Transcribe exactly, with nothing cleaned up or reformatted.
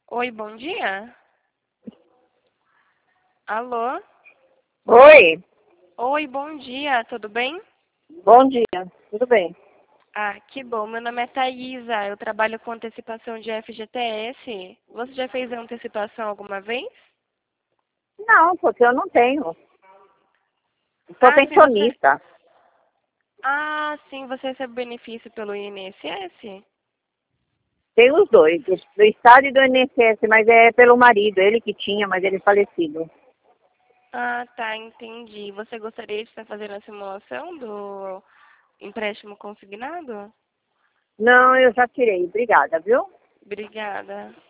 Oi, bom dia. Alô? Oi, Oi, bom dia, tudo bem? bom dia, tudo bem? Ah, que bom. Meu nome é Thaisa, eu trabalho com antecipação de F G T S. Você já fez a antecipação alguma vez? Não, porque eu não tenho. Eu sou Ah, sim, você. pensionista. Ah, sim, você recebe benefício pelo I N S S? Tenho os dois, do, do Estado e do I N S S, mas é pelo marido, ele que tinha, mas ele é falecido. Ah, tá, entendi. Você gostaria de estar fazendo a simulação do empréstimo consignado? Não, eu já tirei, obrigada, viu? Obrigada.